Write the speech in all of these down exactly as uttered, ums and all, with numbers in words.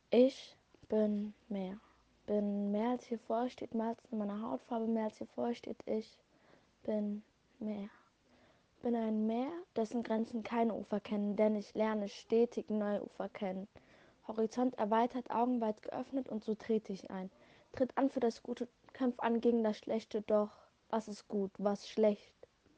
Ich bin mehr. Bin mehr als hier vorsteht, mehr als in meiner Hautfarbe, mehr als hier vorsteht. Ich bin mehr. Bin ein Meer, dessen Grenzen keine Ufer kennen, denn ich lerne stetig neue Ufer kennen. Horizont erweitert, Augen weit geöffnet und so trete ich ein. Tritt an für das Gute, kämpf an gegen das Schlechte, doch was ist gut, was schlecht?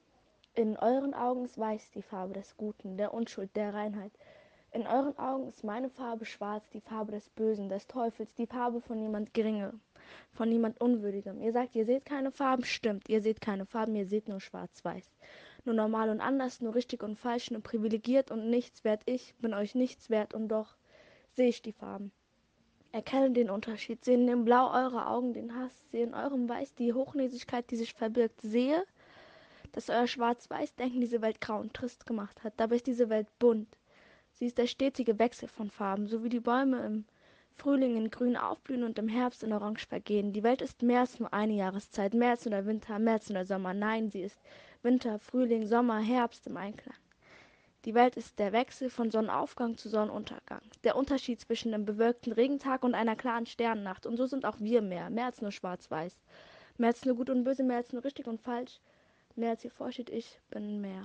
In euren Augen ist weiß die Farbe des Guten, der Unschuld, der Reinheit. In euren Augen ist meine Farbe schwarz, die Farbe des Bösen, des Teufels, die Farbe von niemand Geringerem, von niemand Unwürdigem. Ihr sagt, ihr seht keine Farben, stimmt, ihr seht keine Farben, ihr seht nur schwarz-weiß. Nur normal und anders, nur richtig und falsch, nur privilegiert und nichts wert. Ich bin euch nichts wert und doch sehe ich die Farben. Erkenne den Unterschied, sehe in dem Blau eurer Augen den Hass, sehe in eurem Weiß die Hochnäsigkeit, die sich verbirgt, sehe, dass euer Schwarz-Weiß-Denken diese Welt grau und trist gemacht hat. Dabei ist diese Welt bunt. Sie ist der stetige Wechsel von Farben, so wie die Bäume im Frühling in Grün aufblühen und im Herbst in Orange vergehen. Die Welt ist mehr als nur eine Jahreszeit, mehr als nur der Winter, mehr als nur der Sommer. Nein, sie ist Winter, Frühling, Sommer, Herbst im Einklang. Die Welt ist der Wechsel von Sonnenaufgang zu Sonnenuntergang. Der Unterschied zwischen einem bewölkten Regentag und einer klaren Sternennacht. Und so sind auch wir mehr. Mehr als nur schwarz-weiß. Mehr als nur gut und böse, mehr als nur richtig und falsch. Mehr als hier vorsteht, ich bin mehr.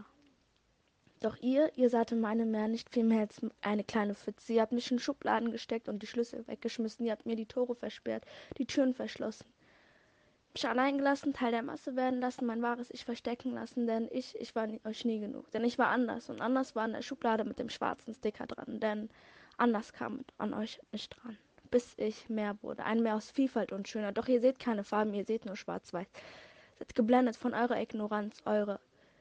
Doch ihr, ihr seid in meinem Meer nicht viel mehr als eine kleine Pfütze. Ihr habt mich in Schubladen gesteckt und die Schlüssel weggeschmissen. Ihr habt mir die Tore versperrt, die Türen verschlossen. Mich allein gelassen, Teil der Masse werden lassen, mein wahres Ich verstecken lassen, denn ich, ich war nie, euch nie genug. Denn ich war anders und anders war in der Schublade mit dem schwarzen Sticker dran, denn anders kam an euch nicht dran. Bis ich mehr wurde, ein Meer aus Vielfalt und Schönheit. Doch ihr seht keine Farben, ihr seht nur schwarz-weiß. Seid geblendet von eurer Ignoranz, eure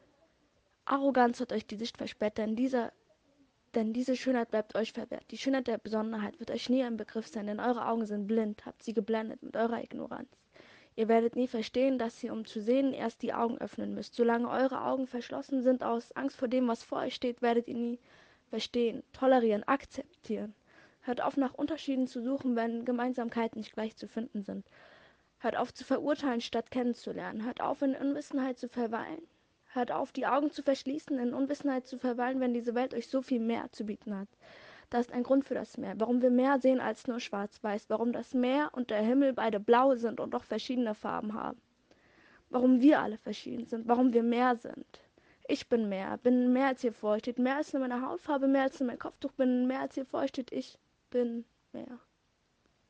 Arroganz hat euch die Sicht versperrt, denn dieser denn diese Schönheit bleibt euch verwehrt. Die Schönheit der Besonderheit wird euch nie ein Begriff sein, denn eure Augen sind blind, habt sie geblendet mit eurer Ignoranz. Ihr werdet nie verstehen, dass ihr, um zu sehen, erst die Augen öffnen müsst. Solange eure Augen verschlossen sind aus Angst vor dem, was vor euch steht, werdet ihr nie verstehen, tolerieren, akzeptieren. Hört auf, nach Unterschieden zu suchen, wenn Gemeinsamkeiten nicht gleich zu finden sind. Hört auf zu verurteilen, statt kennenzulernen. Hört auf, in Unwissenheit zu verweilen. Hört auf, die Augen zu verschließen, in Unwissenheit zu verweilen, wenn diese Welt euch so viel mehr zu bieten hat. Da ist ein Grund für das Meer, warum wir mehr sehen als nur schwarz-weiß, warum das Meer und der Himmel beide blau sind und doch verschiedene Farben haben. Warum wir alle verschieden sind, warum wir mehr sind. Ich bin mehr, bin mehr als hier vorsteht, mehr als nur meine Hautfarbe, mehr als nur mein Kopftuch, bin mehr als hier vorsteht, ich bin mehr.